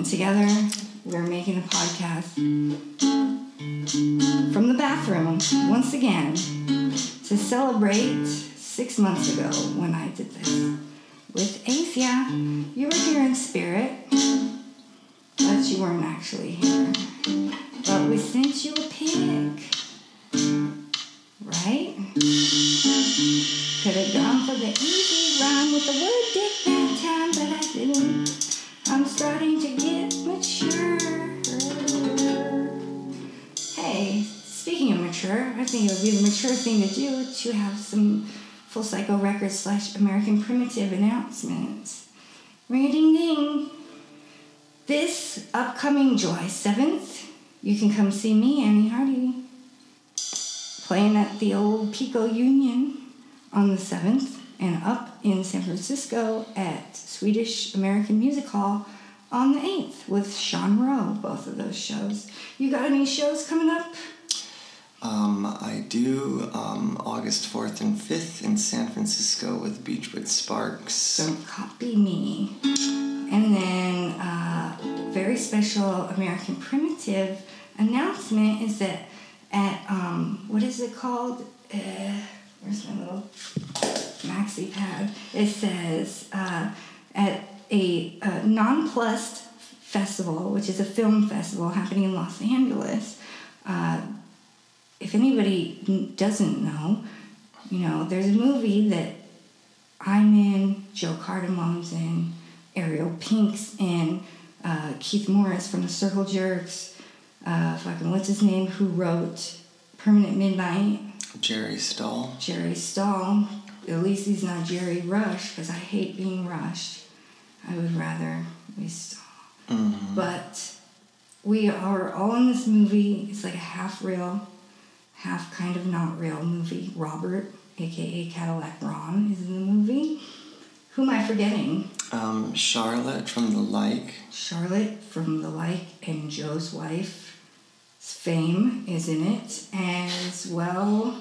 together. We're making a podcast from the bathroom once again to celebrate 6 months ago when I did this with Asia. You were here in spirit, but you weren't actually here. But we sent you a pic, right? Could have gone for the easy rhyme with the word dick that time, but I didn't. I'm starting to get mature. Hey, speaking of mature, I think it would be the mature thing to do to have some Full Cycle Records / American Primitive announcements. Ring-a-ding-ding. This upcoming July 7th, you can come see me, Annie Hardy, playing at the old Pico Union on the 7th, and up in San Francisco at Swedish American Music Hall on the 8th with Sean Rowe, both of those shows. You got any shows coming up? I do August 4th and 5th in San Francisco with Beachwood Sparks. Don't copy me. And then very special American Primitive announcement is that at, what is it called? Where's my little maxi pad? It says at a Nonplussed Festival, which is a film festival happening in Los Angeles. If anybody doesn't know, there's a movie that I'm in, Joe Cardamone's in, Ariel Pink's in, Keith Morris from the Circle Jerks, what's his name, who wrote Permanent Midnight? Jerry Stahl. Jerry Stahl. At least he's not Jerry Rush, because I hate being rushed. I would rather be Stahl. Mm-hmm. But we are all in this movie. It's like a half real, half kind of not real movie. Robert, a.k.a. Cadillac Ron, is in the movie. Who am I forgetting? Charlotte from The Like. Charlotte from The Like and Joe's wife. Fame is in it, as well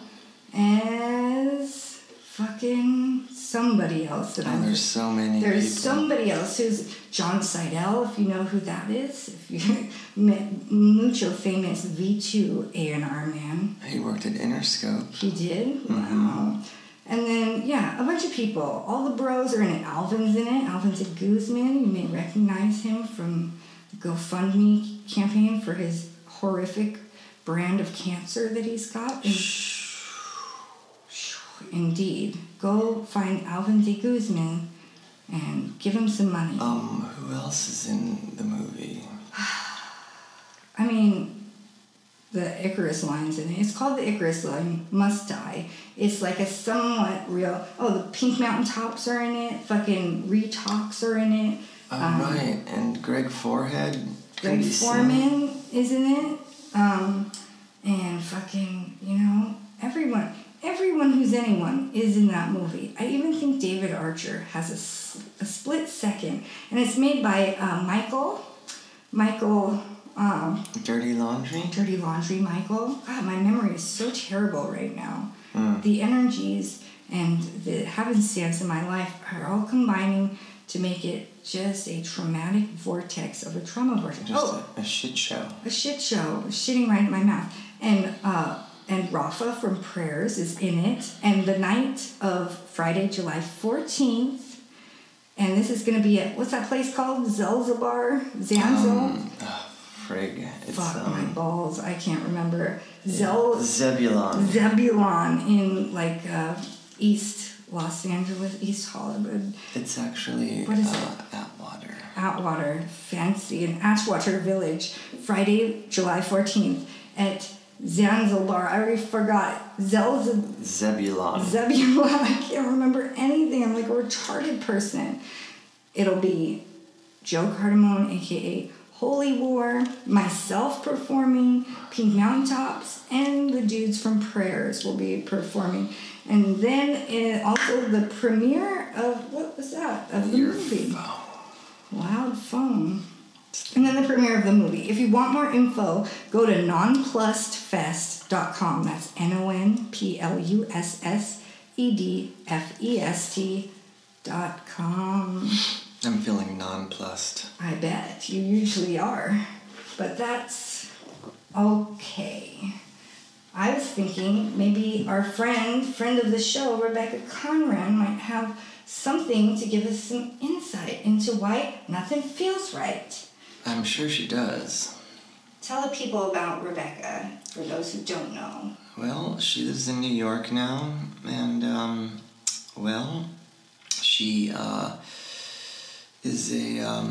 as fucking somebody else that there's so many There's people. somebody else who's John Seidel, if you know who that is. If you mucho famous V2 A&R man. He worked at Interscope. He did? Mm-hmm. Wow. And then, a bunch of people. All the bros are in it. Alvin's in it. Alvin's a Guzman. You may recognize him from the GoFundMe campaign for his horrific brand of cancer that he's got. Indeed. Go find Alvin D. Guzman and give him some money. Who else is in the movie? I mean, the Icarus line's in it. It's called the Icarus line, Must Die. It's like a somewhat real... Oh, the Pink Mountain Tops are in it. Fucking Retox are in it. Right. And Greg Forehead. Greg Foreman is in it. And fucking, everyone who's anyone is in that movie. I even think David Archer has a split second. And it's made by Michael, Dirty Laundry? Dirty Laundry Michael. God, my memory is so terrible right now. The energies and the happenstance in my life are all combining to make it just a traumatic vortex of a trauma vortex. Just a shit show. A shit show. Shitting right in my mouth. And Rafa from Prayers is in it. And the night of Friday, July 14th, and this is going to be at, what's that place called? Zanzibar? Frig. It's, Fuck my balls. I can't remember. Zebulon. Zebulon in East Los Angeles, East Hollywood. It's actually what is it? Atwater. Fancy. In Atwater Village. Friday, July 14th at Zanzibar. I already forgot. Zebulon. I can't remember anything. I'm like a retarded person. It'll be Joe Cardamone, a.k.a. Holy War, myself performing, Pink Mountain Tops, and the dudes from Prayers will be performing. And then also the premiere of, what was that? Of the movie. Phone. Loud phone. And then the premiere of the movie. If you want more info, go to nonplussedfest.com. That's nonplussedfest.com. I'm feeling nonplussed. I bet. You usually are. But that's okay. I was thinking maybe our friend of the show, Rebecca Conran, might have something to give us some insight into why nothing feels right. I'm sure she does. Tell the people about Rebecca, for those who don't know. Well, she lives in New York now, and, she is a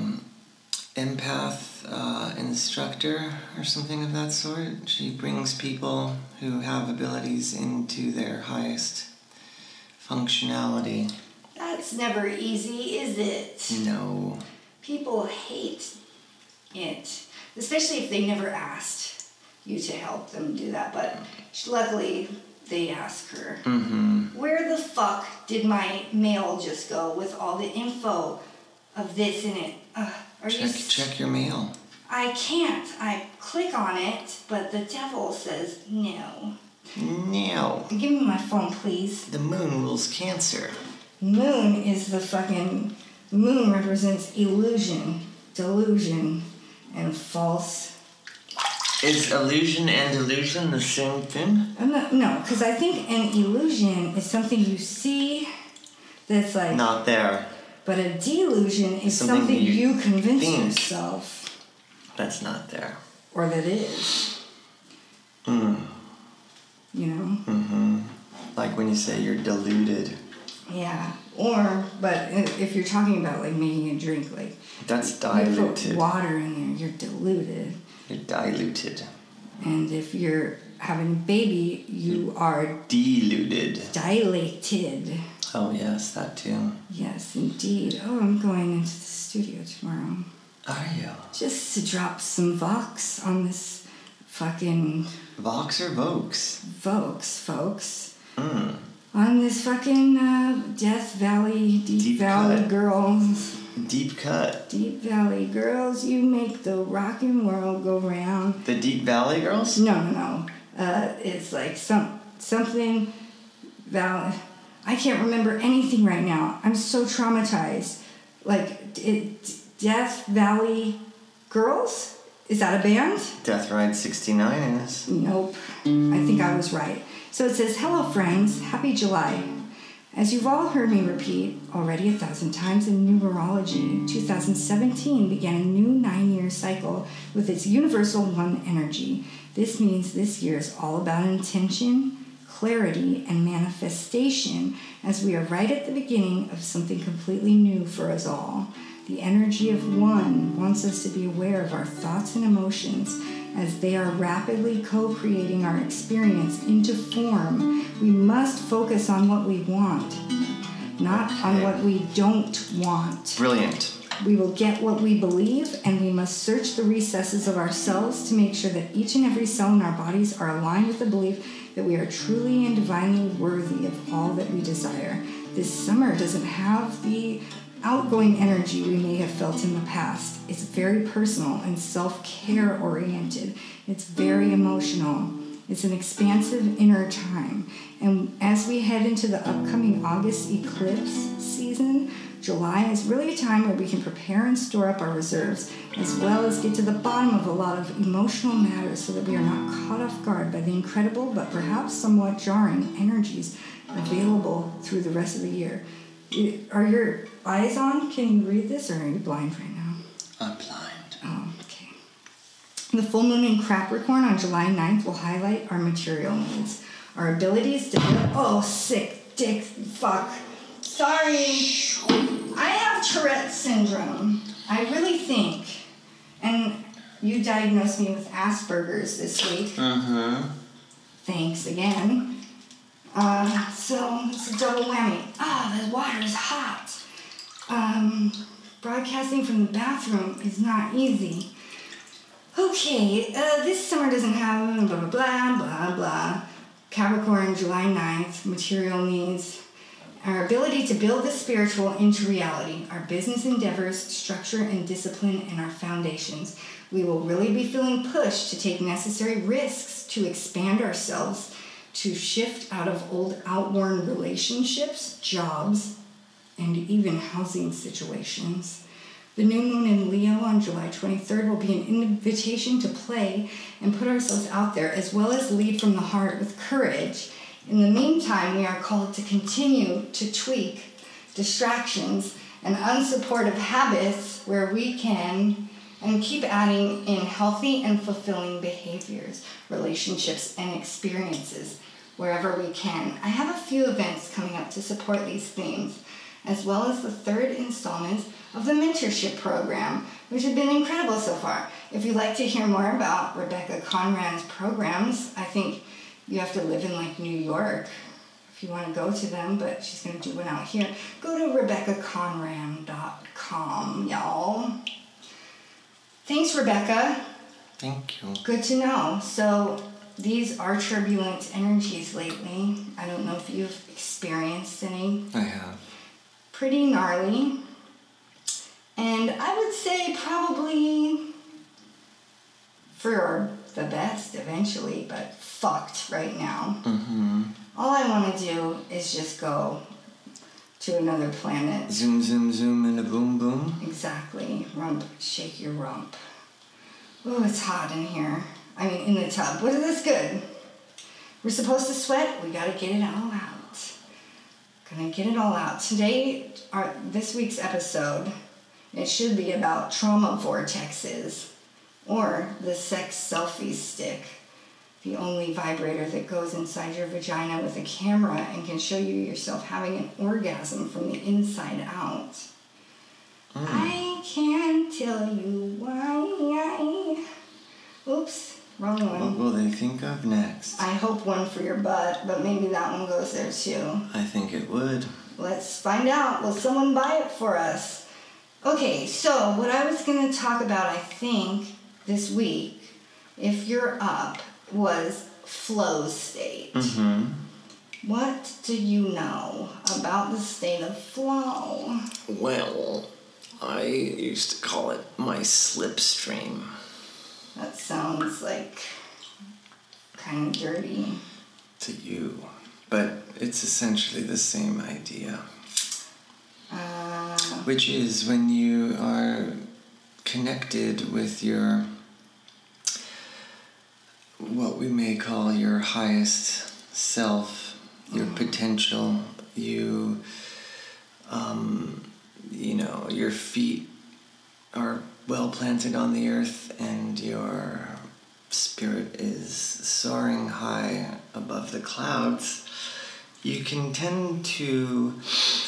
empath instructor or something of that sort. She brings people who have abilities into their highest functionality. That's never easy, is it? No. People hate it, especially if they never asked you to help them do that, but luckily they ask her. Mm-hmm. Where the fuck did my mail just go with all the info of this in it? Check your mail. I can't. I click on it, but the devil says no. No. Give me my phone, please. The moon rules Cancer. Moon is moon represents illusion, delusion, and false. Is illusion and delusion the same thing? No, because I think an illusion is something you see that's like... Not there. But a delusion is something you convince yourself. That's not there. Or that is. Mm. You know? Mm-hmm. Like when you say you're deluded. Yeah. But if you're talking about like making a drink, like... That's diluted. You put water in there, you're diluted. You're diluted. And if you're having a baby, you are... Deluded. Dilated. Oh, yes, that too. Yes, indeed. Oh, I'm going into the studio tomorrow. Are you? Just to drop some Vox on this fucking... Vox or Vokes? Vox, folks. Mm. On this fucking Death Valley, Deep Valley cut. Girls. Deep cut. Deep Valley Girls, you make the rockin' world go round. The Deep Valley Girls? No. It's like something Valley... I can't remember anything right now. I'm so traumatized. Like, Death Valley Girls? Is that a band? Death Ride 69 is. Nope. I think I was right. So it says, hello friends, happy July. As you've all heard me repeat already 1,000 times in numerology, 2017 began a new 9-year cycle with its universal one energy. This means this year is all about intention, clarity, and manifestation, as we are right at the beginning of something completely new for us all. The energy of one wants us to be aware of our thoughts and emotions as they are rapidly co-creating our experience into form. We must focus on what we want, not on what we don't want. Brilliant. We will get what we believe, and we must search the recesses of ourselves to make sure that each and every cell in our bodies are aligned with the belief that we are truly and divinely worthy of all that we desire. This summer doesn't have the outgoing energy we may have felt in the past. It's very personal and self-care oriented. It's very emotional. It's an expansive inner time. And as we head into the upcoming August eclipse season, July is really a time where we can prepare and store up our reserves, as well as get to the bottom of a lot of emotional matters so that we are not caught off guard by the incredible but perhaps somewhat jarring energies available through the rest of the year. Are your eyes on? Can you read this, or are you blind right now? I'm blind. Oh, okay. The full moon in Capricorn on July 9th will highlight our material needs, our abilities to build... Oh, sick dick fuck. Sorry. I have Tourette's syndrome. I really think. And you diagnosed me with Asperger's this week. Mm-hmm. Thanks again. So it's a double whammy. The water is hot. Broadcasting from the bathroom is not easy. Okay, this summer doesn't have blah, blah, blah, blah, blah. Capricorn, July 9th, material needs. Our ability to build the spiritual into reality, our business endeavors, structure and discipline, and our foundations. We will really be feeling pushed to take necessary risks to expand ourselves, to shift out of old outworn relationships, jobs, and even housing situations. The new moon in Leo on July 23rd will be an invitation to play and put ourselves out there, as well as lead from the heart with courage. In the meantime, we are called to continue to tweak distractions and unsupportive habits where we can, and keep adding in healthy and fulfilling behaviors, relationships, and experiences wherever we can. I have a few events coming up to support these themes, as well as the third installment of the mentorship program, which have been incredible so far. If you'd like to hear more about Rebecca Conran's programs, I think you have to live in like New York if you want to go to them, but she's going to do one out here. Go to RebeccaConran.com, y'all. Thanks, Rebecca. Thank you. Good to know. So these are turbulent energies lately. I don't know if you've experienced any. I have. Pretty gnarly. And I would say probably for the best eventually, but fucked right now. Mm-hmm. All I want to do is just go to another planet. Zoom, zoom, zoom, and a boom, boom. Exactly. Rump, shake your rump. Oh, it's hot in here. I mean, in the tub. But it's good. We're supposed to sweat. We gotta get it all out. Gonna get it all out. Today, this week's episode, it should be about trauma vortexes, or the sex selfie stick, the only vibrator that goes inside your vagina with a camera and can show you yourself having an orgasm from the inside out. I can't tell you why. Oops, wrong one. What will they think of next? I hope one for your butt, but maybe that one goes there too. I think it would. Let's find out. Will someone buy it for us? Okay, so what I was going to talk about, I think, this week, if you're up, was flow state. Mm-hmm. What do you know about the state of flow? Well, I used to call it my slipstream. That sounds like kind of dirty. To you. But it's essentially the same idea. Which is when you are connected with your, what we may call your highest self, your potential, you know, your feet are well planted on the earth and your spirit is soaring high above the clouds, you can tend to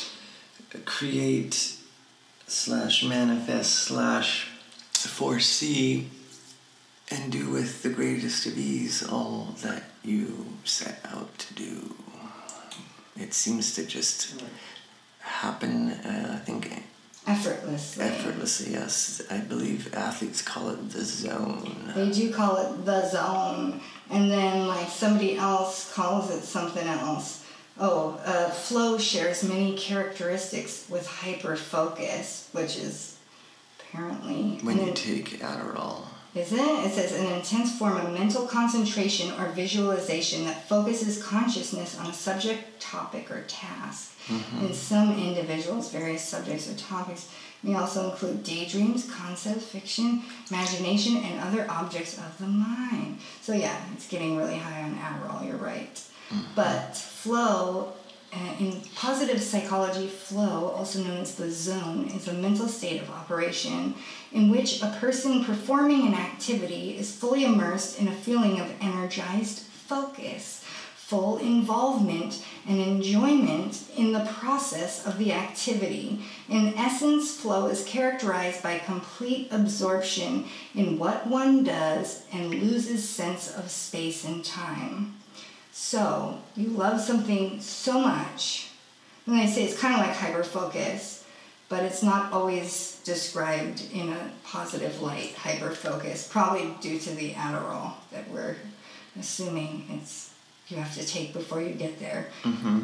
create / manifest / foresee and do with the greatest of ease all that you set out to do. It seems to just happen, I think. Effortlessly. Effortlessly, yes. I believe athletes call it the zone. They do call it the zone. And then, like, somebody else calls it something else. Flow shares many characteristics with hyperfocus, which is apparently... When you take Adderall. Is it? It says an intense form of mental concentration or visualization that focuses consciousness on a subject, topic, or task. Mm-hmm. In some individuals, various subjects or topics may also include daydreams, concepts, fiction, imagination, and other objects of the mind. So yeah, it's getting really high on Adderall, you're right. Mm-hmm. But flow, in positive psychology, flow, also known as the zone, is a mental state of operation in which a person performing an activity is fully immersed in a feeling of energized focus, full involvement, and enjoyment in the process of the activity. In essence, flow is characterized by complete absorption in what one does and loses sense of space and time. So, you love something so much, and I say it's kind of like hyperfocus, but it's not always described in a positive light, hyperfocus, probably due to the Adderall that we're assuming you have to take before you get there. Mm-hmm.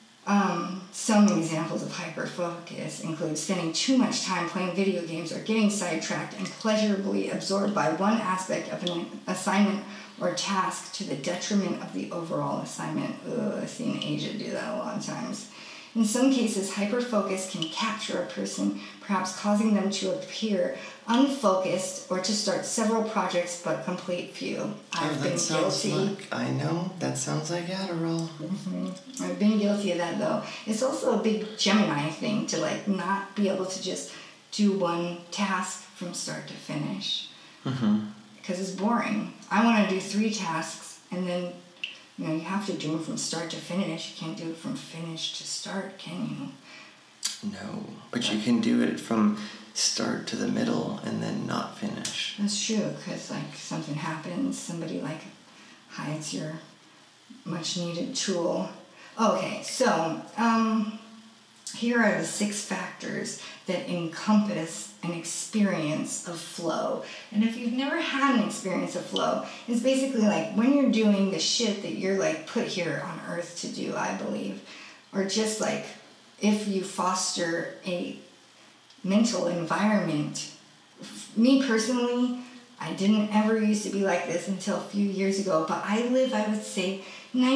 Some examples of hyperfocus include spending too much time playing video games or getting sidetracked and pleasurably absorbed by one aspect of an assignment or task to the detriment of the overall assignment. I've seen Asia do that a lot of times. In some cases, hyperfocus can capture a person, perhaps causing them to appear unfocused or to start several projects but complete few. I've been guilty. I know, that sounds like Adderall. Mm-hmm. I've been guilty of that though. It's also a big Gemini thing to like not be able to just do one task from start to finish. Because it's boring. I want to do 3 tasks and then you have to do them from start to finish. You can't do it from finish to start, can you? No, but you can do it from start to the middle and then not finish. That's true, because like something happens, somebody like hides your much needed tool. Okay, so here are the 6 factors that encompass an experience of flow. And if you've never had an experience of flow, it's basically like when you're doing the shit that you're like put here on earth to do, I believe. Or just like if you foster a mental environment. Me personally, I didn't ever used to be like this until a few years ago, but I live, I would say,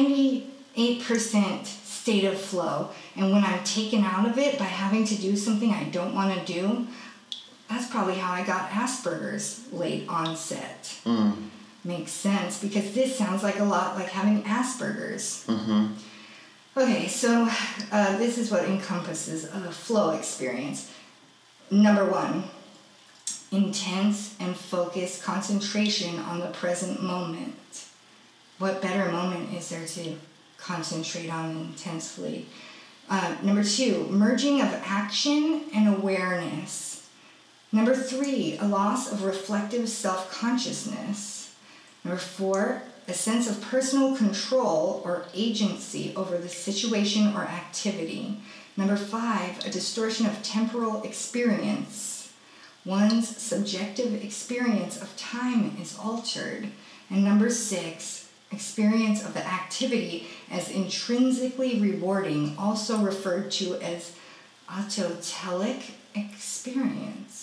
98% state of flow. And when I'm taken out of it by having to do something I don't want to do, that's probably how I got Asperger's late onset. Makes sense, because this sounds like a lot like having Asperger's. Okay, so this is what encompasses a flow experience. Number 1, intense and focused concentration on the present moment. What better moment is there to concentrate on intensely? Number 2, merging of action and awareness. Number 3, a loss of reflective self-consciousness. Number 4, a sense of personal control or agency over the situation or activity. Number 5, a distortion of temporal experience. One's subjective experience of time is altered. And number 6, experience of the activity as intrinsically rewarding, also referred to as autotelic experience.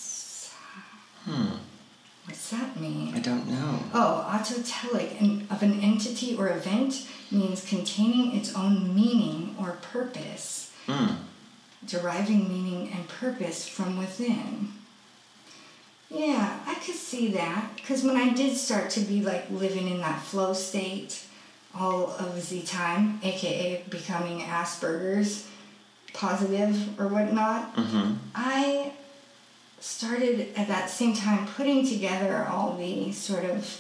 What's that mean? I don't know. Oh, autotelic of an entity or event means containing its own meaning or purpose. Deriving meaning and purpose from within. Yeah, I could see that, because when I did start to be like living in that flow state all of the time, aka becoming Asperger's positive or whatnot, I started at that same time putting together all the sort of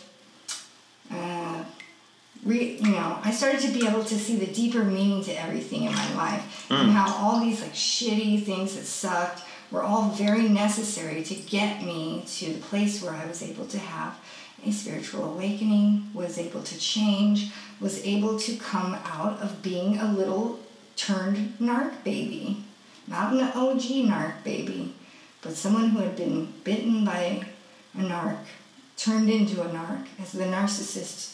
I started to be able to see the deeper meaning to everything in my life, and how all these like shitty things that sucked were all very necessary to get me to the place where I was able to have a spiritual awakening, was able to change, was able to come out of being a little turned narc baby. Not an OG narc baby, but someone who had been bitten by a narc, turned into a narc, as the narcissist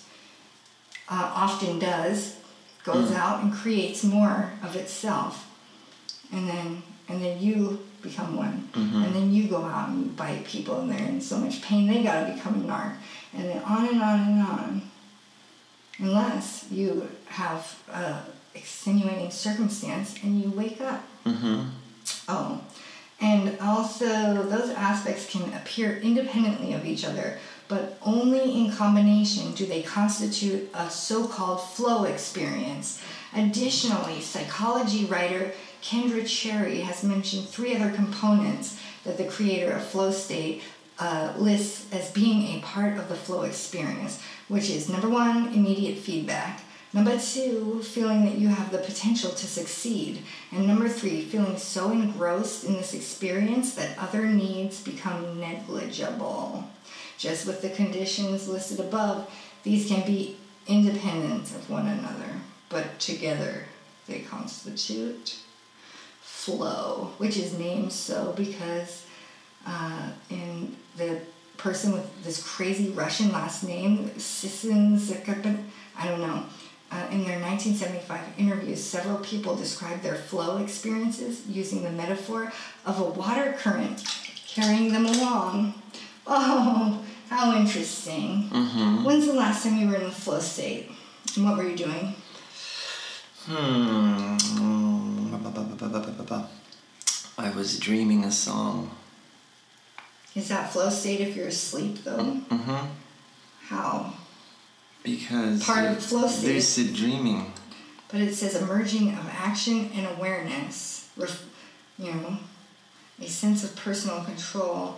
often does, goes out and creates more of itself, and then you become one, and then you go out and you bite people, and they're in so much pain they gotta become a narc, and then on and on and on, unless you have a extenuating circumstance and you wake up. Oh, and also those aspects can appear independently of each other, but only in combination do they constitute a so-called flow experience. Additionally, psychology writer Kendra Cherry has mentioned 3 other components that the creator of flow state lists as being a part of the flow experience, which is number 1, immediate feedback. Number 2, feeling that you have the potential to succeed. And number 3, feeling so engrossed in this experience that other needs become negligible. Just with the conditions listed above, these can be independent of one another, but together they constitute flow, which is named so because in the person with this crazy Russian last name, Sisin Zakapin, I don't know, in their 1975 interviews, several people described their flow experiences using the metaphor of a water current carrying them along. Oh, how interesting. When's the last time you were in the flow state? And what were you doing? I was dreaming a song. Is that flow state if you're asleep, though? Mm-hmm. How? Because part of flow state. Lucid dreaming. But it says emerging of action and awareness. A sense of personal control.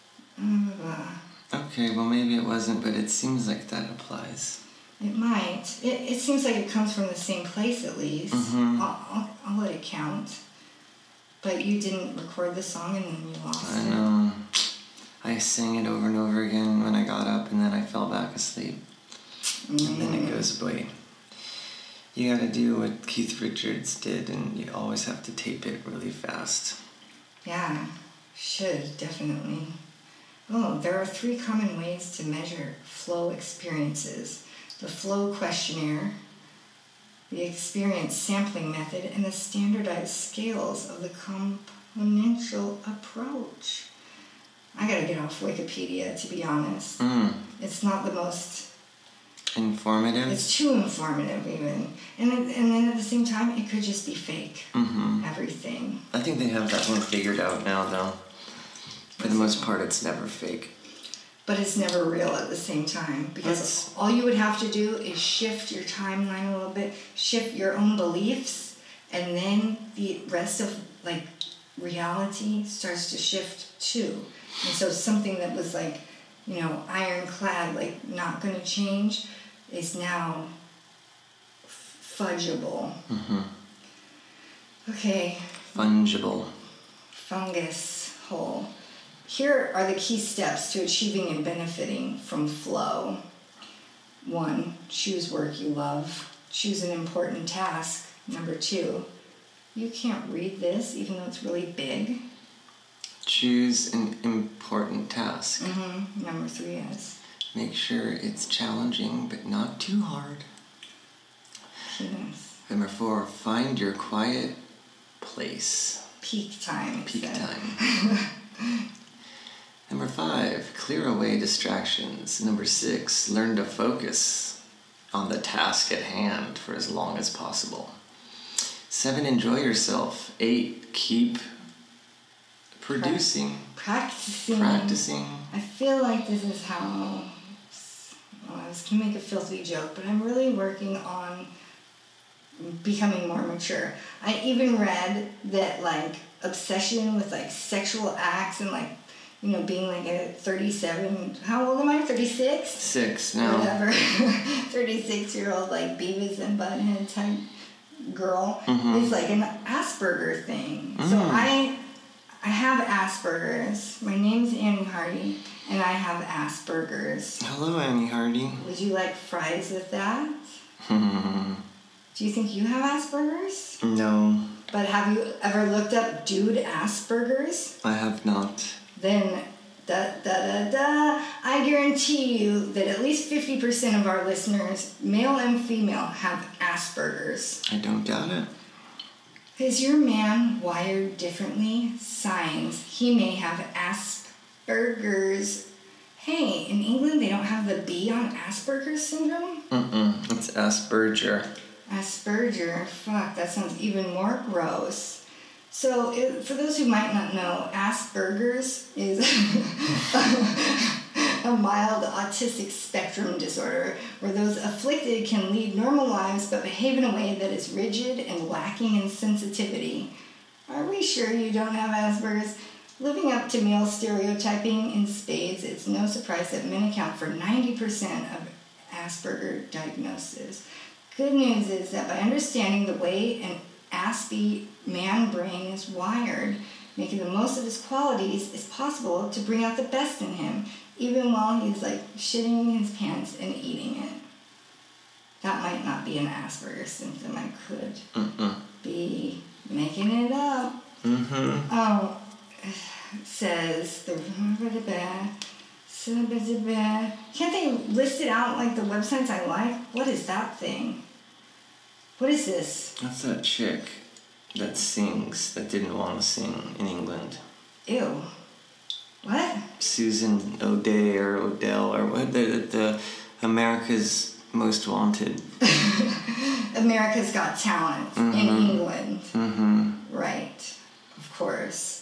Okay, well maybe it wasn't, but it seems like that applies. It might. It seems like it comes from the same place at least. Mm-hmm. I'll let it count. But you didn't record the song and then you lost it. I know. I sang it over and over again when I got up and then I fell back asleep. And then it goes away. You gotta do what Keith Richards did and you always have to tape it really fast. Yeah, should, definitely. Oh, there are 3 common ways to measure flow experiences. The flow questionnaire, the experience sampling method, and the standardized scales of the componential approach. I gotta get off Wikipedia, to be honest. It's not the most... informative? It's too informative, even. And then at the same time, it could just be fake. Mm-hmm. Everything. I think they have that one figured out now, though. For the most part, it's never fake. But it's never real at the same time. Because all you would have to do is shift your timeline a little bit, shift your own beliefs, and then the rest of, reality starts to shift, too. And so something that was, ironclad, not going to change, is now fudgeable. Mm-hmm. Okay. Fungible. Fungus hole. Here are the key steps to achieving and benefiting from flow. 1, choose work you love. Choose an important task. Number 2, you can't read this even though it's really big. Choose an important task. Mm-hmm. Number 3 is... make sure it's challenging but not too hard. Yes. Number 4, find your quiet place. Peak time. Peak time. Number 5, clear away distractions. Number 6, learn to focus on the task at hand for as long as possible. 7, enjoy yourself. 8, keep producing. Practicing. I feel like this is how... I was going to make a filthy joke, but I'm really working on becoming more mature. I even read that, obsession with, sexual acts and, being a 37... How old am I? 36? 6 now. Whatever. 36-year-old, Beavis and Butthead type girl. Mm-hmm. It's an Asperger thing. So I have Asperger's. My name's Annie Hardy, and I have Asperger's. Hello, Annie Hardy. Would you like fries with that? Do you think you have Asperger's? No. But have you ever looked up dude Asperger's? I have not. Then, I guarantee you that at least 50% of our listeners, male and female, have Asperger's. I don't doubt it. Is your man wired differently? Signs. He may have Asperger's. Hey, in England they don't have the B on Asperger's syndrome? It's Asperger. Asperger. Fuck, that sounds even more gross. So, for those who might not know, Asperger's is a mild autistic spectrum disorder where those afflicted can lead normal lives but behave in a way that is rigid and lacking in sensitivity. Are we sure you don't have Asperger's? Living up to male stereotyping in spades, it's no surprise that men account for 90% of Asperger diagnoses. Good news is that by understanding the way an Aspie man brain is wired, making the most of his qualities, it's possible to bring out the best in him, even while he's shitting his pants and eating it. That might not be an Asperger's symptom. I could be making it up. Oh, it says can't they list it out the websites I like? What is that thing? What is this? That's that chick that sings, that didn't want to sing in England. Ew. What? Susan O'Day or Odell or what? The America's Most Wanted. America's Got Talent in England. Right, of course.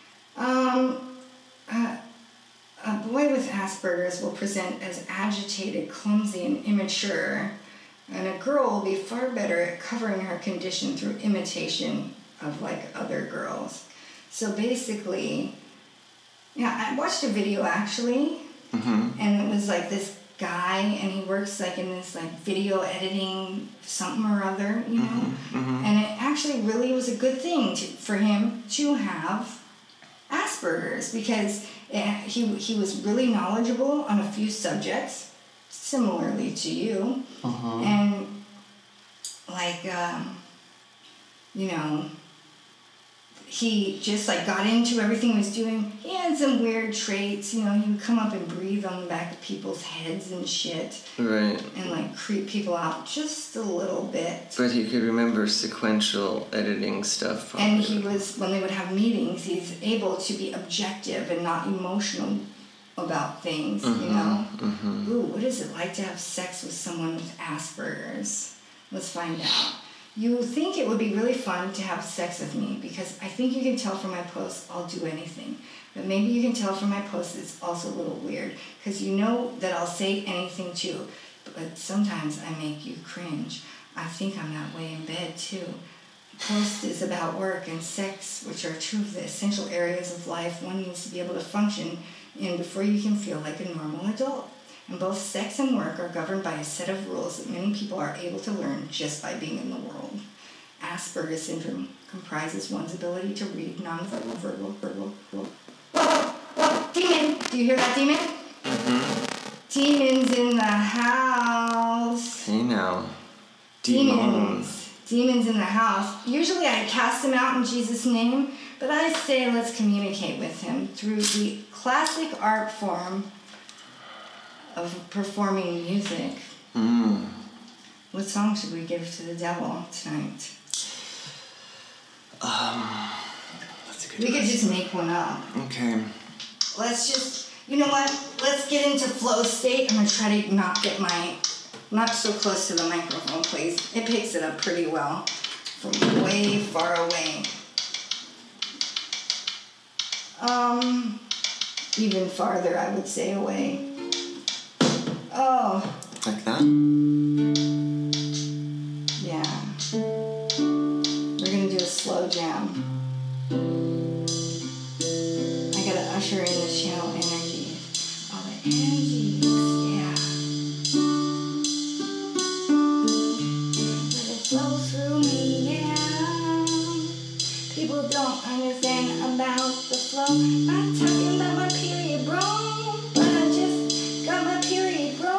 A boy with Asperger's will present as agitated, clumsy, and immature, and a girl will be far better at covering her condition through imitation of like other girls. So basically, yeah, I watched a video actually, and it was like this guy, and he works like in this like video editing something or other, you know, and it actually really was a good thing for him to have Asperger's, because he was really knowledgeable on a few subjects, similarly to you, and like you know, he just like got into everything he was doing. He had some weird traits, you know, he would come up and breathe on the back of people's heads and shit. Right. And like creep people out just a little bit. But he could remember sequential editing stuff. Probably. And he was, when they would have meetings, he's able to be objective and not emotional about things, you know? Ooh, what is it like to have sex with someone with Asperger's? Let's find out. You think it would be really fun to have sex with me, because I think you can tell from my posts I'll do anything. But maybe you can tell from my posts it's also a little weird, because you know that I'll say anything too. But sometimes I make you cringe. I think I'm that way in bed too. The post is about work and sex, which are two of the essential areas of life one needs to be able to function in before you can feel like a normal adult. And both sex and work are governed by a set of rules that many people are able to learn just by being in the world. Asperger's syndrome comprises one's ability to read non-verbal. Whoa, demon! Do you hear that, demon? Demons in the house. Hey now. Demons in the house. Usually I cast him out in Jesus' name, but I say let's communicate with him through the classic art form of performing music. What song should we give to the devil tonight? That's a good We could just make one up. Okay. Let's just, you know what? Let's get into flow state. I'm going to try to not so close to the microphone, please. It picks it up pretty well from way far away. Even farther, I would say, away. Oh. Like that? Yeah. We're gonna do a slow jam. I gotta usher in the channel energy. All the energies, yeah. Let it flow through me, yeah. People don't understand about the flow. I'm talking about my period, bro. But I just got my period, bro.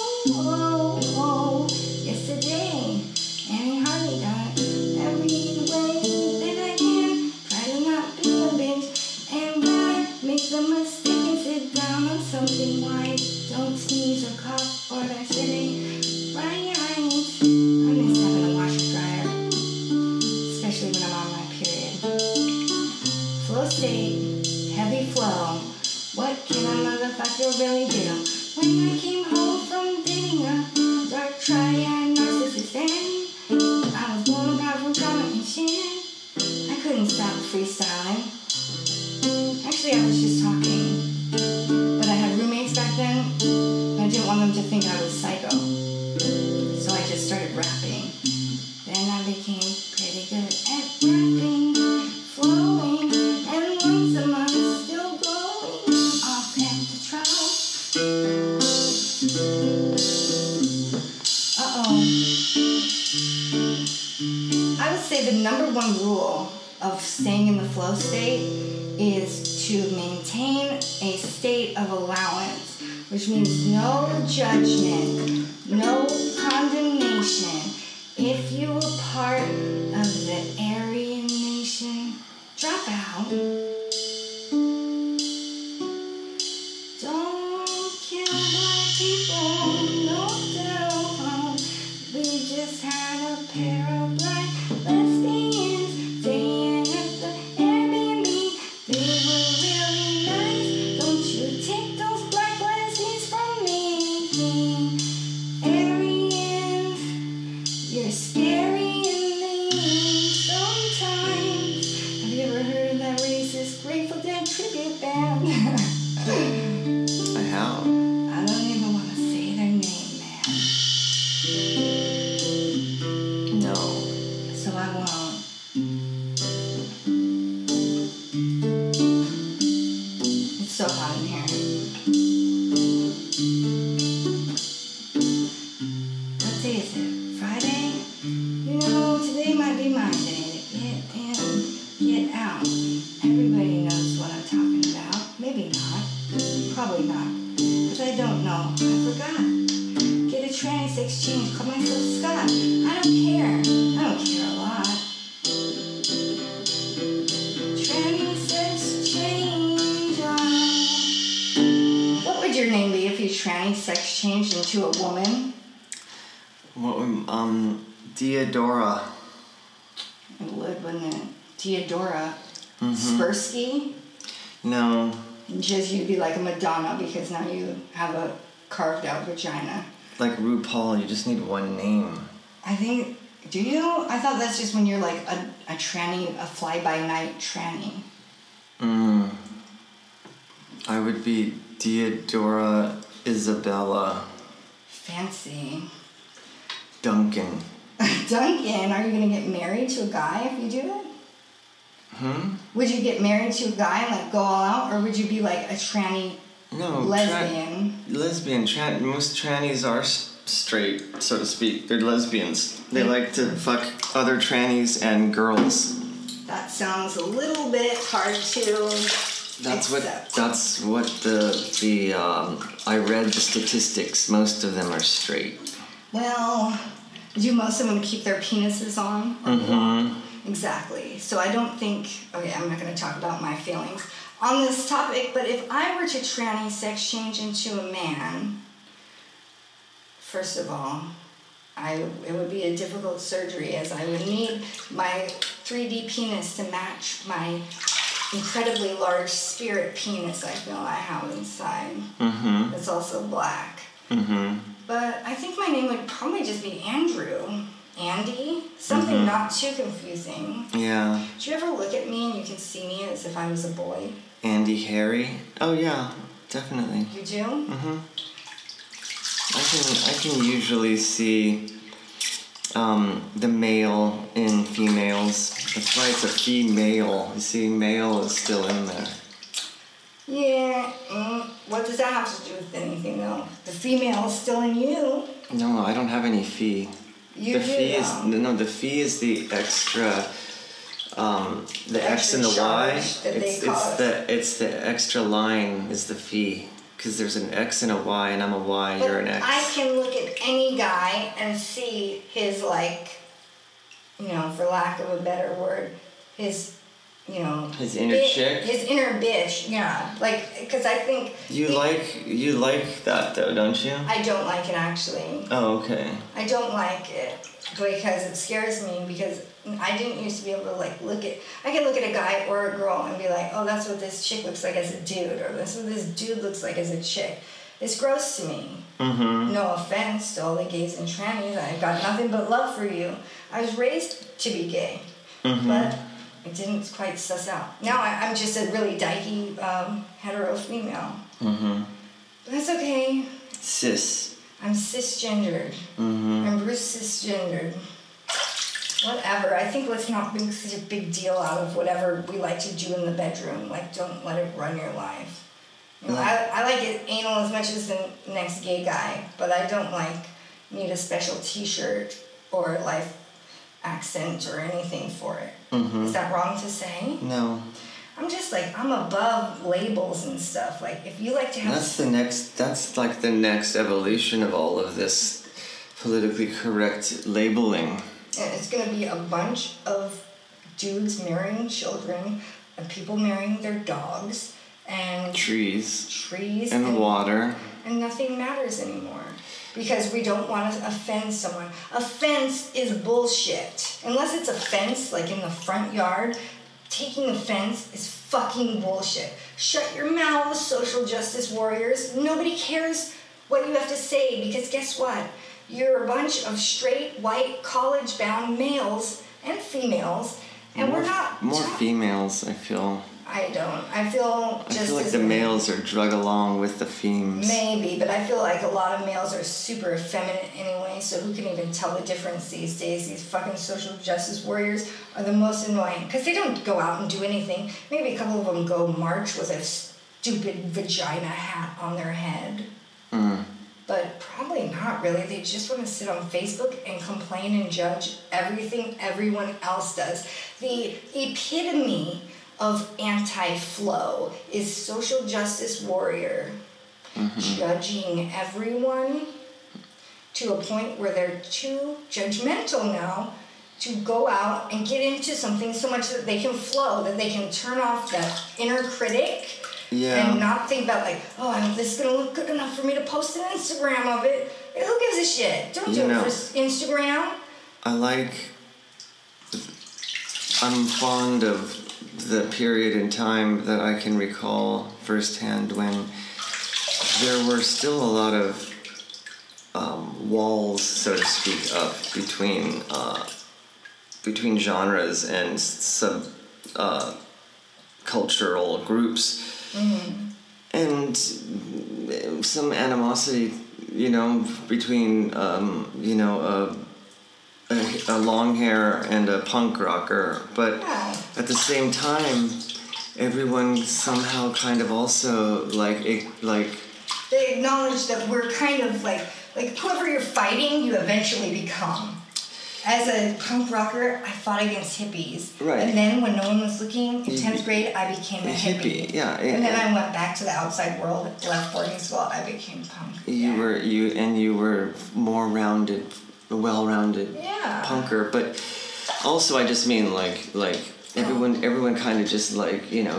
Oh, yesterday. And he hardly got every way that I can. Try to not be a bitch. And when I make the mistake and sit down on something white, don't sneeze or cough or that shit ain't right. I miss having a washer dryer, especially when I'm on my period. Flow state, heavy flow. What can a motherfucker really do? When I came home from dating a dark triad narcissist, and I was blown apart from trauma and shit. I couldn't stop freestyling. Actually, I was just talking. But I had roommates back then, and I didn't want them to think I was psycho. So I just started rapping. Then I became pretty good at rapping, flowing, and once a month still glowing off at the trough. I would say the number one rule of staying in the flow state is to maintain a state of allowance, which means no judgment, no condemnation. If you were part of the Aryan nation, drop out. Don't kill black people, no doubt. We just had a pair of black lesbians staying at the Airbnb. They were really nice. Don't you take those black lesbians from me. Aryans, you're scary and mean sometimes. I have. I don't even want to say their name, man. No. So I won't. It's so hot in here. What day is it? Friday? You know, today might be my day to get in, get out. Everybody knows what I'm talking about. Maybe not. Probably not. But I don't know. I forgot. Get a trans exchange. Call myself Scott. I don't care. I don't care a lot. Trans exchange. What would your name be if you tranny sex changed into a woman? What would, Diodora. It would, wouldn't it? Theodora. Spersky? No. Just you'd be like a Madonna because now you have a carved out vagina. Like RuPaul, you just need one name. I think, do you? I thought that's just when you're like a tranny, a fly-by-night tranny. I would be Diodora Isabella Fancy. Duncan. Duncan, are you going to get married to a guy if you do it? Would you get married to a guy and like go all out, or would you be like a tranny lesbian? Most trannies are straight, so to speak. They're lesbians. They like to fuck other trannies and girls. That sounds a little bit hard to accept. That's what the I read the statistics. Most of them are straight. Well, do most of them keep their penises on? Exactly. So I don't think, okay, I'm not going to talk about my feelings on this topic, but if I were to tranny sex change into a man, first of all, it would be a difficult surgery as I would need my 3D penis to match my incredibly large spirit penis I feel I have inside. It's also black. But I think my name would probably just be Andrew. Andy? Something not too confusing. Yeah. Do you ever look at me and you can see me as if I was a boy? Andy Harry? Oh yeah, definitely. You do? I can usually see the male in females. That's why it's a female. You see, male is still in there. Yeah. What does that have to do with anything though? The female is still in you. No, I don't have any fee. You the do, fee though. The fee is the extra, the X and the Y. It's the extra line is the fee, because there's an X and a Y, and I'm a Y. But you're an X. I can look at any guy and see his like, for lack of a better word, his inner chick. His inner bitch. Yeah, like because I think you like that though, don't you? I don't like it actually. Oh, okay. I don't like it because it scares me because I didn't used to be able to I can look at a guy or a girl and be like, oh, that's what this chick looks like as a dude, or that's what this dude looks like as a chick. It's gross to me. No offense to all the gays and trannies. I got nothing but love for you. I was raised to be gay, but it didn't quite suss out. Now I'm just a really dykey hetero female. But that's okay. Cis. I'm cisgendered. I'm Bruce cisgendered. Whatever. I think let's not make such a big deal out of whatever we like to do in the bedroom. Like, don't let it run your life. I like it anal as much as the next gay guy, but I don't need a special T-shirt or life accent or anything for it. Is that wrong to say? No. I'm just I'm above labels and stuff. Like, if you like to have... That's like the next evolution of all of this politically correct labeling. And it's going to be a bunch of dudes marrying children and people marrying their dogs and... Trees. And water. And nothing matters anymore. Because we don't want to offend someone. Offense is bullshit. Unless it's a fence, like in the front yard, taking offense is fucking bullshit. Shut your mouths, social justice warriors. Nobody cares what you have to say, because guess what? You're a bunch of straight, white, college-bound males and females, and we're not... More females, I feel. I don't. I feel just I feel like as the males are drug along with the femmes. Maybe, but I feel like a lot of males are super effeminate anyway, so who can even tell the difference these days? These fucking social justice warriors are the most annoying, because they don't go out and do anything. Maybe a couple of them go march with a stupid vagina hat on their head. But probably not really. They just want to sit on Facebook and complain and judge everything everyone else does. The epitome of anti-flow is social justice warrior judging everyone to a point where they're too judgmental now to go out and get into something so much that they can flow, that they can turn off that inner critic. Yeah. And not think about like, oh, this is going to look good enough for me to post an Instagram of it. Like, who gives a shit? Don't do it for Instagram. I'm fond of the period in time that I can recall firsthand when there were still a lot of walls, so to speak, up between genres and cultural groups. And some animosity, between, a long hair and a punk rocker. But at the same time, everyone somehow kind of also, they acknowledge that we're kind of like whoever you're fighting, you eventually become. As a punk rocker, I fought against hippies. Right. And then when no one was looking, in 10th grade, I became a hippie. Yeah. And then I went back to the outside world, left boarding school, I became punk. You were more rounded, well-rounded punker. But also I just mean everyone kind of just the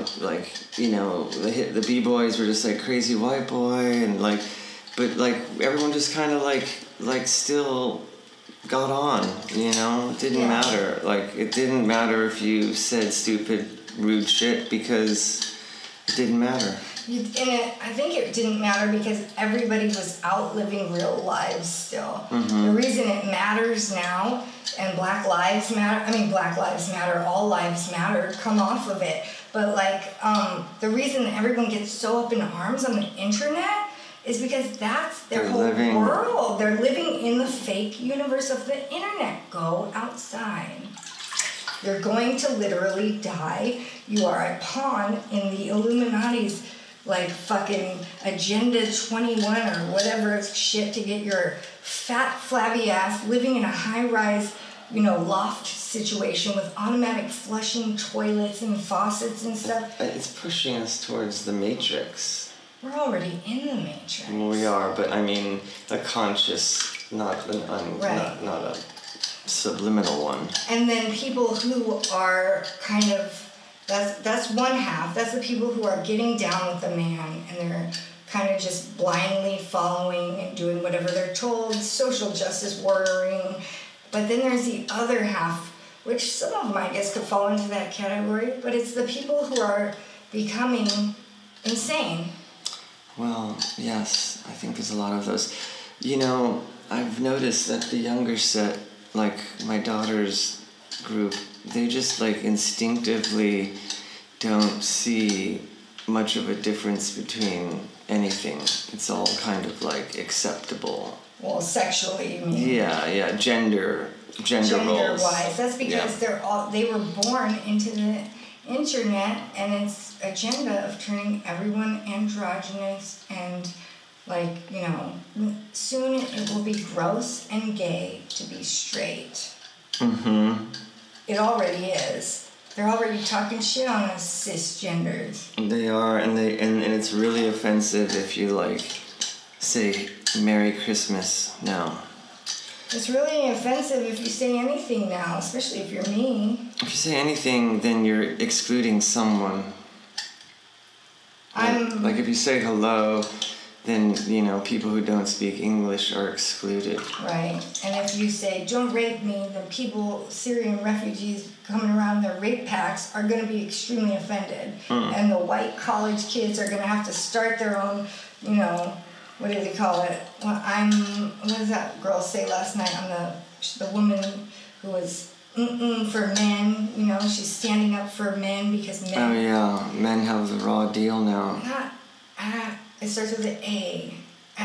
B-boys were just like crazy white boy and but everyone just kind of still got on, it didn't matter. It didn't matter if you said stupid, rude shit because it didn't matter. I think it didn't matter because everybody was out living real lives still. The reason it matters now, and Black Lives Matter, all lives matter, come off of it. But the reason that everyone gets so up in arms on the internet is because that's their whole world. They're living in the fake universe of the internet. Go outside. You're going to literally die. You are a pawn in the Illuminati's fucking Agenda 21 or whatever shit to get your fat, flabby ass living in a high-rise, loft situation with automatic flushing toilets and faucets and stuff. It's pushing us towards the Matrix. We're already in the Matrix. We are, but I mean a conscious, not a subliminal one. And then people who are kind of, that's one half. That's the people who are getting down with the man and they're kind of just blindly following and doing whatever they're told, social justice warrioring. But then there's the other half, which some of them I guess could fall into that category, but it's the people who are becoming insane. Well, yes, I think there's a lot of those. I've noticed that the younger set, my daughter's group, they just instinctively don't see much of a difference between anything. It's all kind of acceptable. Well, sexually, you mean? Yeah, gender roles. Gender-wise, that's because they were born into the internet and its agenda of turning everyone androgynous and soon it will be gross and gay to be straight. It already is. They're already talking shit on us cisgenders. They are, and it's really offensive if you say Merry Christmas now. It's really offensive if you say anything now, especially if you're me. If you say anything, then you're excluding someone. If you say hello, then, people who don't speak English are excluded. Right. And if you say, don't rape me, then Syrian refugees coming around in their rape packs are going to be extremely offended. And the white college kids are going to have to start their own, what do they call it? What does that girl say last night? I'm the woman who was For men. You know, she's standing up for men because men... Oh, yeah. Men have the raw deal now. It starts with an A.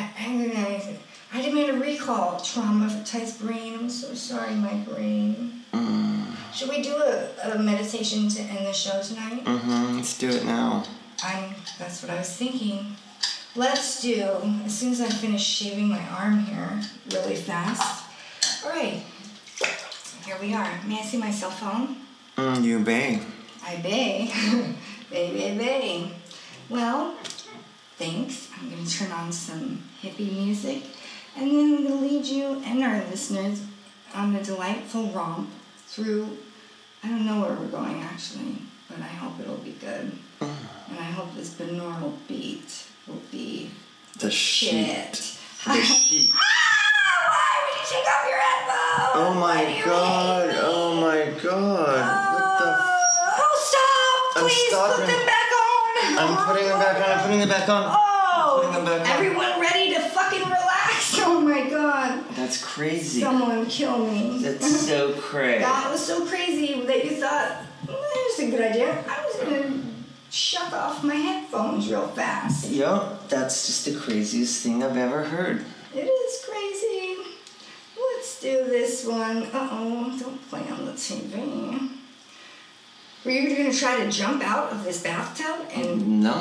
I demand a recall. Traumatized brain. I'm so sorry, my brain. Should we do a meditation to end the show tonight? Let's do it now. That's what I was thinking. Let's do, as soon as I finish shaving my arm here really fast. All right. Here we are. May I see my cell phone? You bay. I bay. Bay. Well, thanks. I'm going to turn on some hippie music. And then I'm going to lead you and our listeners on a delightful romp through, I don't know where we're going actually, but I hope it'll be good. And I hope this binaural beat will be the shit. The shit. Why would you take off your headphones? Oh my god. Oh my god. What the stop! Please put them back on. I'm putting them back on. I'm putting them back on. Oh! Putting them back on. Everyone ready to fucking relax? Oh my god. That's crazy. Someone kill me. That's so crazy. That was so crazy that you thought, that's a good idea. I was gonna shut off my headphones real fast. Yup, that's just the craziest thing I've ever heard. It is crazy. Let's do this one. Don't play on the TV. Were you going to try to jump out of this bathtub and... No.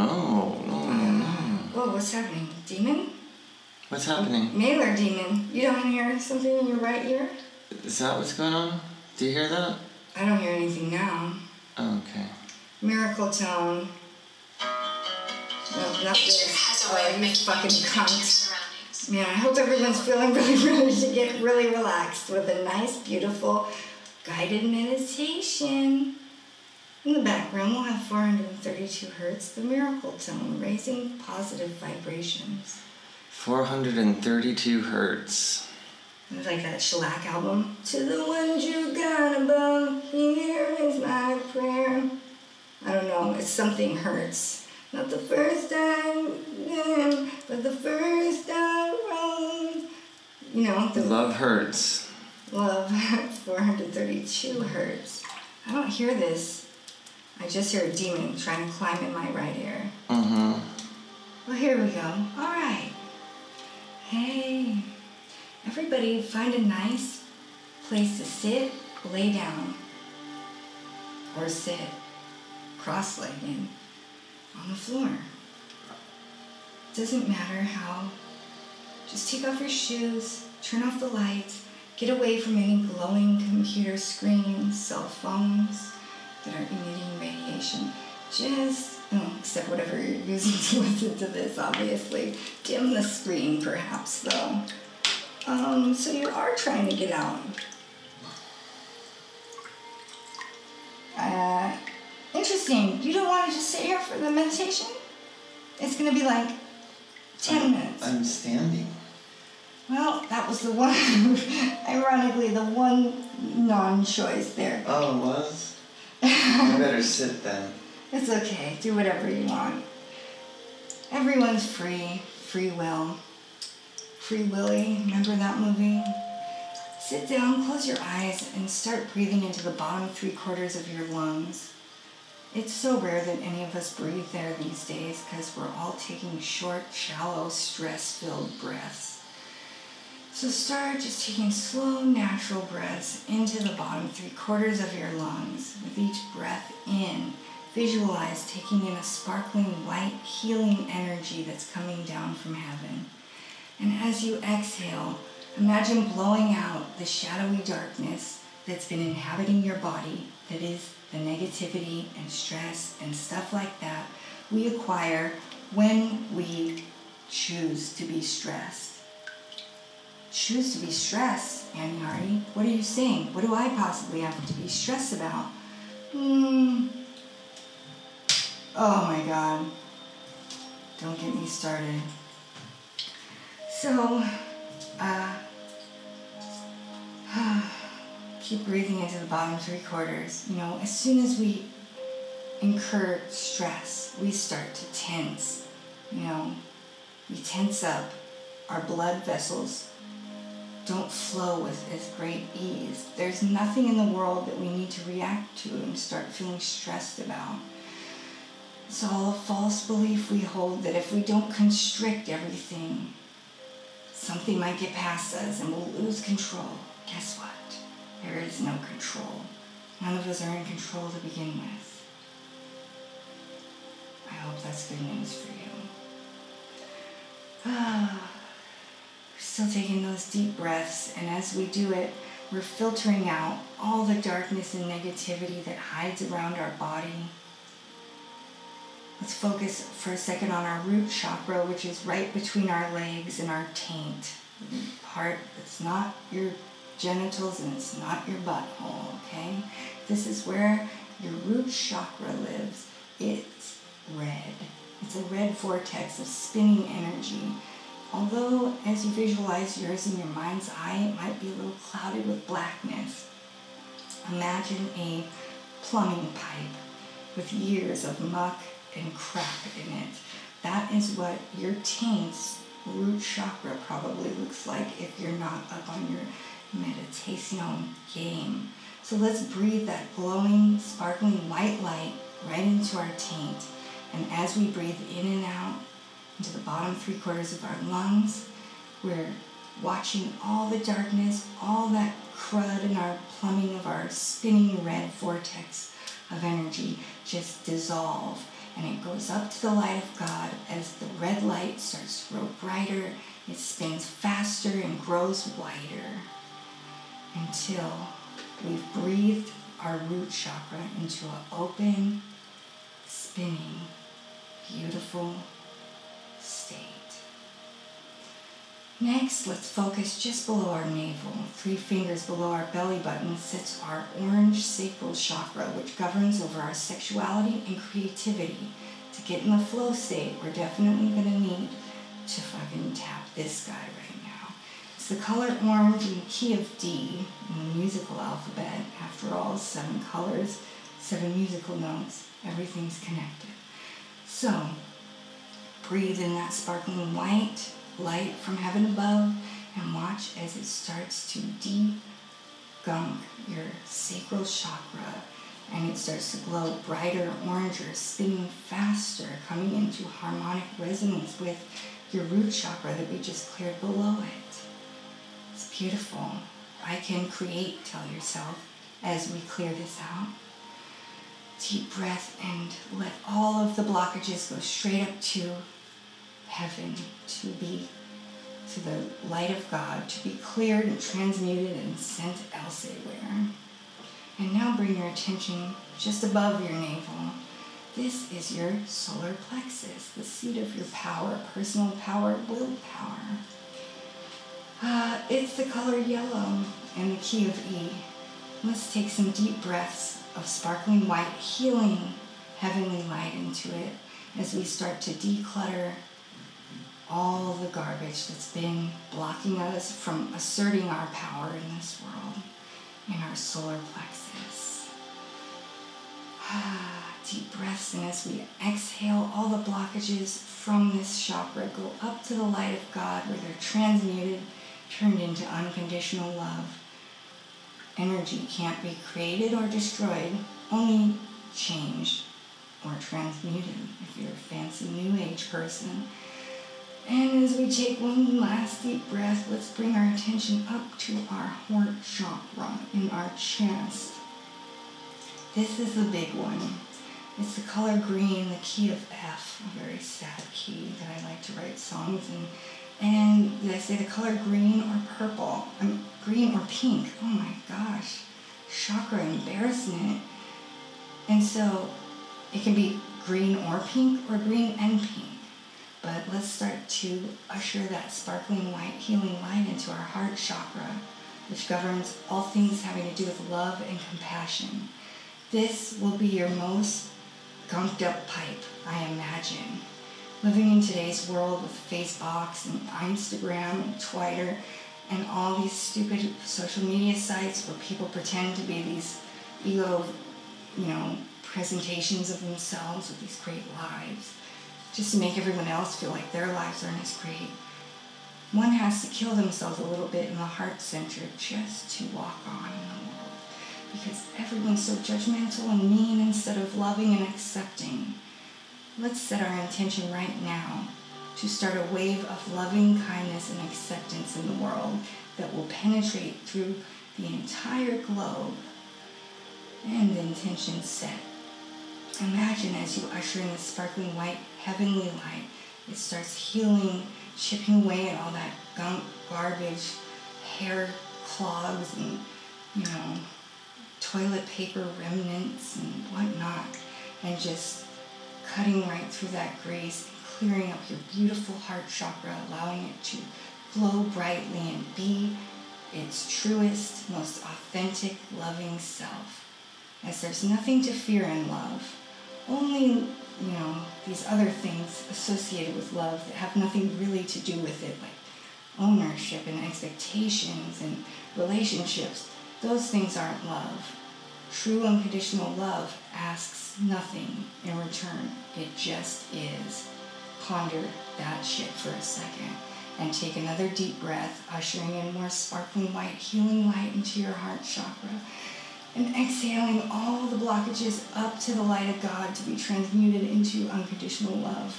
Whoa, what's happening? Demon? What's happening? Mailer demon. You don't hear something in your right ear? Is that what's going on? Do you hear that? I don't hear anything now. Oh, okay. Miracle tone. No, not this. You fucking cunt. Man, I hope everyone's feeling really ready to get really relaxed with a nice, beautiful, guided meditation. In the background, we'll have 432 hertz, the miracle tone, raising positive vibrations. 432 hertz. It was like that Shellac album. To the ones you got above, here is my prayer. I don't know, it's something hertz. Not the first time, but the first time wrong. You know, the love hurts. Love, 432 hertz. I don't hear this. I just hear a demon trying to climb in my right ear. Well, here we go. All right. Hey, everybody find a nice place to sit, lay down, or sit cross-legged on the floor. Doesn't matter how. Just take off your shoes, turn off the lights, get away from any glowing computer screens, cell phones that are emitting radiation. Just, except whatever you're using to listen to this, obviously. Dim the screen, perhaps, though. So you are trying to get out. Interesting. You don't want to just sit here for the meditation? It's going to be like 10 minutes. I'm standing. Well, that was the one, ironically, the one non-choice there. Oh, it was? I better sit then. It's okay. Do whatever you want. Everyone's free will. Free Willy, remember that movie? Sit down, close your eyes, and start breathing into the bottom 3/4 of your lungs. It's so rare that any of us breathe there these days because we're all taking short, shallow, stress-filled breaths. So start just taking slow, natural breaths into the bottom 3/4 of your lungs. With each breath in, visualize taking in a sparkling, white, healing energy that's coming down from heaven. And as you exhale, imagine blowing out the shadowy darkness that's been inhabiting your body, that is the negativity and stress and stuff like that we acquire when we choose to be stressed. Choose to be stressed, Annie Hardy. What are you saying? What do I possibly have to be stressed about? Oh my God. Don't get me started. So, keep breathing into the bottom 3/4. You know, as soon as we incur stress, we start to tense. You know, we tense up. Our blood vessels don't flow with as great ease. There's nothing in the world that we need to react to and start feeling stressed about. It's all a false belief we hold that if we don't constrict everything, something might get past us and we'll lose control. Guess what? There is no control. None of us are in control to begin with. I hope that's good news for you. Still taking those deep breaths, and as we do it, we're filtering out all the darkness and negativity that hides around our body. Let's focus for a second on our root chakra, which is right between our legs and our taint. The part that's not your genitals and it's not your butthole, okay? This is where your root chakra lives. It's red. It's a red vortex of spinning energy. Although, as you visualize yours in your mind's eye, it might be a little clouded with blackness. Imagine a plumbing pipe with years of muck and crap in it. That is what your taint's root chakra probably looks like if you're not up on your meditation game. So let's breathe that glowing, sparkling white light right into our taint. And as we breathe in and out into the bottom 3/4 of our lungs, we're watching all the darkness, all that crud in our plumbing of our spinning red vortex of energy just dissolve. And it goes up to the light of God as the red light starts to grow brighter. It spins faster and grows wider until we've breathed our root chakra into an open, spinning, beautiful state. Next, let's focus just below our navel. 3 fingers below our belly button sits our orange sacral chakra, which governs over our sexuality and creativity. To get in the flow state, we're definitely going to need to fucking tap this guy right now. It's the color orange in the key of D in the musical alphabet. After all, 7 colors, 7 musical notes, everything's connected. So, breathe in that sparkling white light from heaven above and watch as it starts to de-gunk your sacral chakra and it starts to glow brighter, oranger, spinning faster, coming into harmonic resonance with your root chakra that we just cleared below it. It's beautiful. I can create, tell yourself, as we clear this out. Deep breath and let all of the blockages go straight up to heaven, to the light of God, to be cleared and transmuted and sent elsewhere. And now bring your attention just above your navel. This is your solar plexus, the seat of your power, personal power, willpower. It's the color yellow and the key of E. Let's take some deep breaths of sparkling white, healing, heavenly light into it as we start to declutter all the garbage that's been blocking us from asserting our power in this world, in our solar plexus. Deep breaths, and as we exhale, all the blockages from this chakra go up to the light of God where they're transmuted, turned into unconditional love. Energy can't be created or destroyed, only changed or transmuted if you're a fancy New Age person. And as we take one last deep breath, let's bring our attention up to our heart chakra in our chest. This is the big one. It's the color green, the key of F, a very sad key that I like to write songs in. And did I say the color green or purple? Green or pink. Oh my gosh. Chakra embarrassment. And so it can be green or pink or green and pink. But let's start to usher that sparkling white healing light into our heart chakra, which governs all things having to do with love and compassion. This will be your most gunked up pipe, I imagine. Living in today's world with Facebooks and Instagram and Twitter and all these stupid social media sites where people pretend to be these ego, presentations of themselves with these great lives, just to make everyone else feel like their lives aren't as great. One has to kill themselves a little bit in the heart center just to walk on in the world. Because everyone's so judgmental and mean instead of loving and accepting. Let's set our intention right now to start a wave of loving kindness and acceptance in the world that will penetrate through the entire globe. And the intention set. Imagine as you usher in the sparkling white heavenly light, it starts healing, chipping away at all that gunk, garbage, hair clogs and, toilet paper remnants and whatnot, and just cutting right through that grace, clearing up your beautiful heart chakra, allowing it to glow brightly and be its truest, most authentic, loving self. As there's nothing to fear in love, only, these other things associated with love that have nothing really to do with it, like ownership and expectations and relationships. Those things aren't love. True unconditional love asks nothing in return. It just is. Ponder that shit for a second and take another deep breath, ushering in more sparkling white, healing light into your heart chakra. And exhaling all the blockages up to the light of God to be transmuted into unconditional love.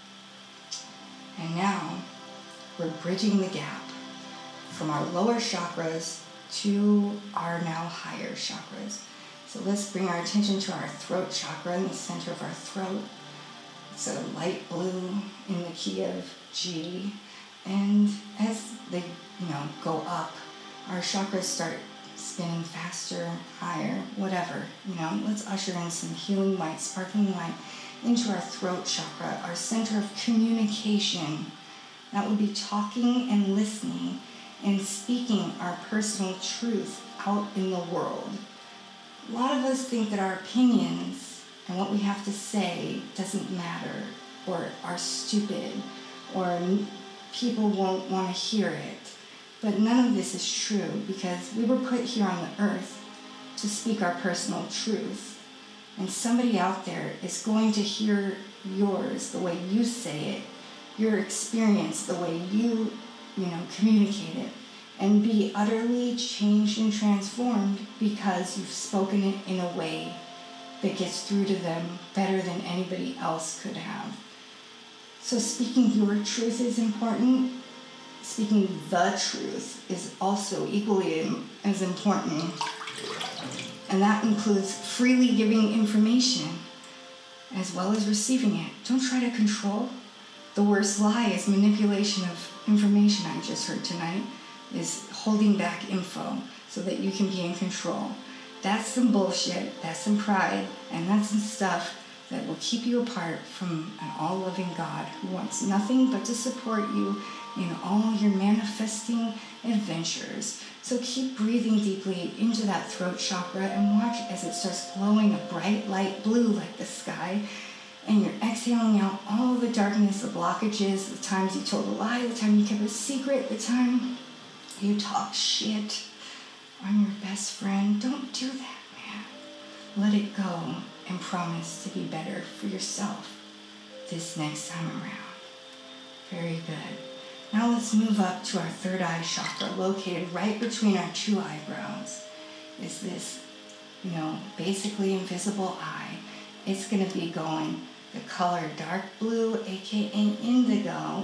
And now, we're bridging the gap from our lower chakras to our now higher chakras. So let's bring our attention to our throat chakra in the center of our throat. It's a light blue in the key of G. And as they, go up, our chakras start spinning faster, higher, whatever. Let's usher in some healing light, sparkling light into our throat chakra, our center of communication. That would be talking and listening and speaking our personal truth out in the world. A lot of us think that our opinions and what we have to say doesn't matter, or are stupid, or people won't want to hear it. But none of this is true, because we were put here on the earth to speak our personal truth. And somebody out there is going to hear yours, the way you say it, your experience, the way you, communicate it, and be utterly changed and transformed because you've spoken it in a way that gets through to them better than anybody else could have. So speaking your truth is important. Speaking the truth is also equally as important. And that includes freely giving information as well as receiving it. Don't try to control. The worst lie is manipulation of information. I just heard tonight is holding back info so that you can be in control. That's some bullshit, that's some pride, and that's some stuff that will keep you apart from an all-loving God who wants nothing but to support you in all your manifesting adventures. So keep breathing deeply into that throat chakra and watch as it starts glowing a bright light blue like the sky. And you're exhaling out all the darkness, the blockages, the times you told a lie, the time you kept a secret, the time you talked shit on your best friend. Don't do that, man. Let it go and promise to be better for yourself this next time around. Very good. Now let's move up to our third eye chakra, located right between our two eyebrows. Is this, basically invisible eye. It's going to be going the color dark blue, aka indigo,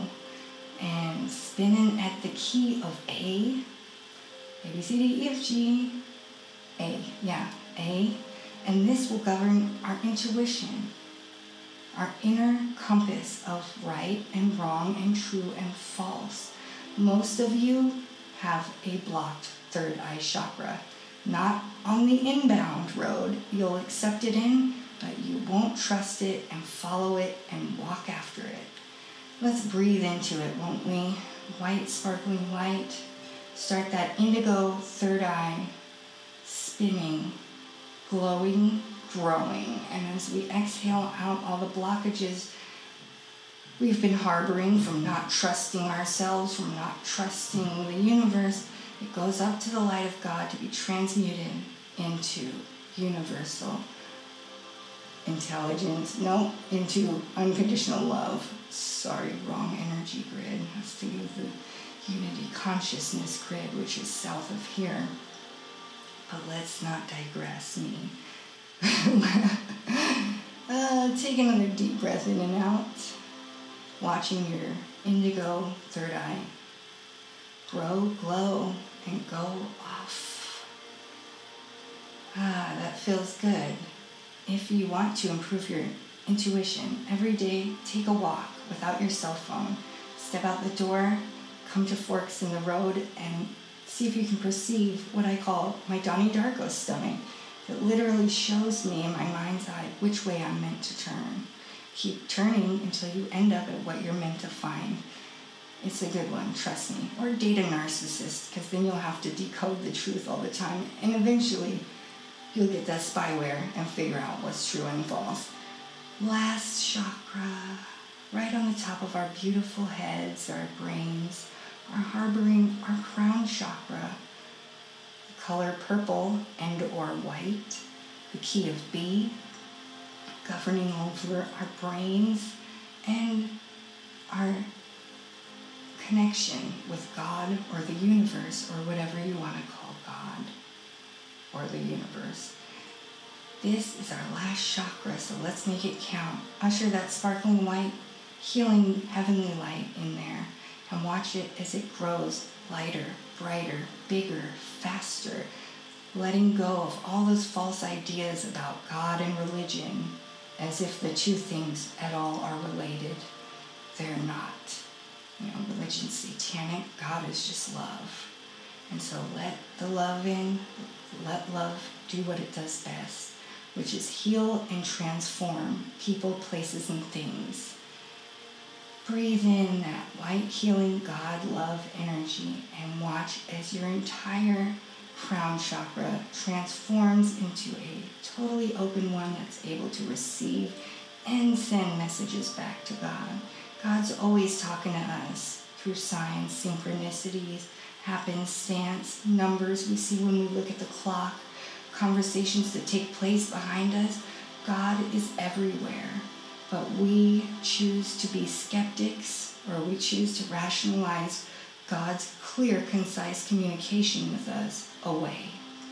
and spinning at the key of A. A, B, C, D, E, F, G. A, yeah, A. And this will govern our intuition, our inner compass of right and wrong and true and false. Most of you have a blocked third eye chakra. Not on the inbound road. You'll accept it in, but you won't trust it and follow it and walk after it. Let's breathe into it, won't we? White, sparkling light. Start that indigo third eye spinning, glowing, growing. And as we exhale out all the blockages we've been harboring from not trusting ourselves, from not trusting the universe, it goes up to the light of God to be transmuted into universal intelligence. No, into unconditional love. Sorry, wrong energy grid. Has to do with the consciousness grid, which is south of here. But let's not digress, me. Take another deep breath in and out, watching your indigo third eye grow, glow, and go off. That feels good. If you want to improve your intuition, every day take a walk without your cell phone. Step out the door, come to forks in the road, and see if you can perceive what I call my Donnie Darko stomach. It literally shows me in my mind's eye which way I'm meant to turn. Keep turning until you end up at what you're meant to find. It's a good one, trust me. Or date a narcissist, because then you'll have to decode the truth all the time, and eventually you'll get that spyware and figure out what's true and false. Last chakra, right on the top of our beautiful heads, our brains, are harboring our crown chakra, the color purple and or white, the key of B, governing over our brains and our connection with God or the universe or whatever you want to call God or the universe. This is our last chakra, so let's make it count. Usher that sparkling white, healing heavenly light in there and watch it as it grows lighter, brighter, bigger, faster, letting go of all those false ideas about God and religion as if the two things at all are related. They're not. Religion's satanic, God is just love. And so let the love in, let love do what it does best, which is heal and transform people, places, and things. Breathe in that white healing God love energy and watch as your entire crown chakra transforms into a totally open one that's able to receive and send messages back to God. God's always talking to us through signs, synchronicities, happenstance, numbers we see when we look at the clock, conversations that take place behind us. God is everywhere, but we choose to be skeptics, or we choose to rationalize God's clear, concise communication with us away.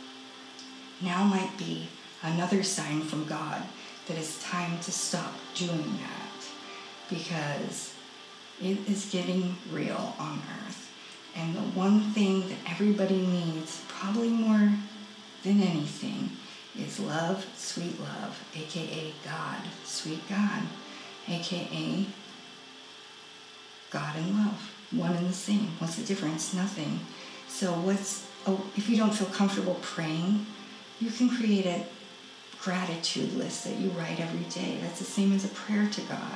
Now might be another sign from God that it's time to stop doing that, because it is getting real on earth. And the one thing that everybody needs, probably more than anything, is love, sweet love, aka God, sweet God, aka God and love. One and the same. What's the difference? Nothing. So if you don't feel comfortable praying, you can create a gratitude list that you write every day. That's the same as a prayer to God.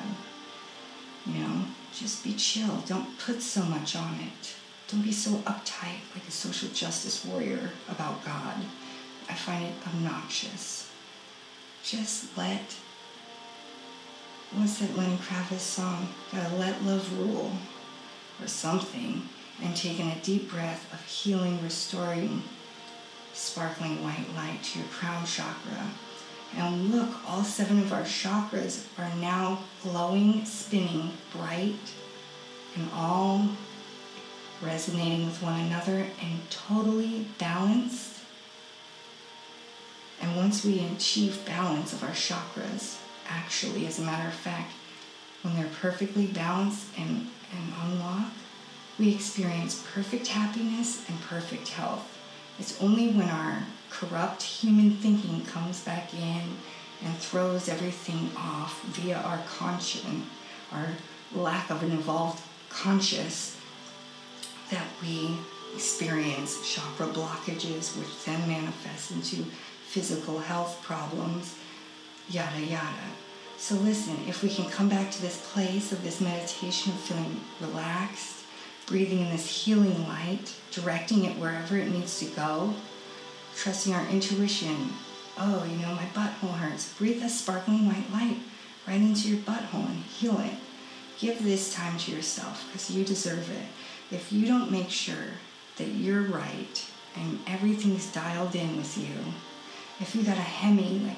Just be chill. Don't put so much on it. Don't be so uptight like a social justice warrior about God. I find it obnoxious. Just let, what's that Lenny Kravitz song? Gotta let love rule, or something, and taking a deep breath of healing, restoring, sparkling white light to your crown chakra. And look, all 7 of our chakras are now glowing, spinning, bright, and all resonating with one another and totally balanced. And once we achieve balance of our chakras, actually, as a matter of fact, when they're perfectly balanced and unlocked, we experience perfect happiness and perfect health. It's only when our corrupt human thinking comes back in and throws everything off via our conscience, our lack of an evolved conscious, that we experience chakra blockages, which then manifest into physical health problems, yada yada. So listen, if we can come back to this place of this meditation of feeling relaxed, breathing in this healing light, directing it wherever it needs to go, trusting our intuition. Oh, my butthole hurts. Breathe a sparkling white light right into your butthole and heal it. Give this time to yourself because you deserve it. If you don't make sure that you're right and everything's dialed in with you, if you got a hemi,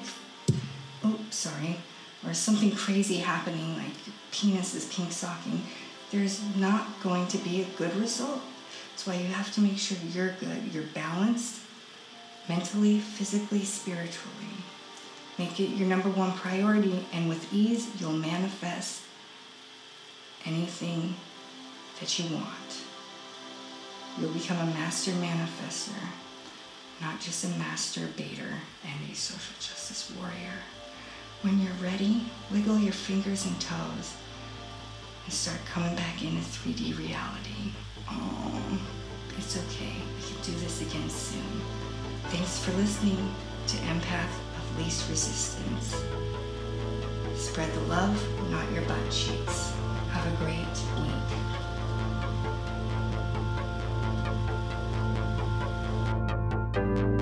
or something crazy happening, like your penis is pink socking, there's not going to be a good result. That's why you have to make sure you're good, you're balanced, mentally, physically, spiritually. Make it your number one priority, and with ease, you'll manifest anything that you want. You'll become a master manifester, not just a master baiter and a social justice warrior. When you're ready, wiggle your fingers and toes and start coming back into 3D reality. Oh, it's okay. We can do this again soon. Thanks for listening to Empath of Least Resistance. Spread the love, not your butt cheeks. Have a great week.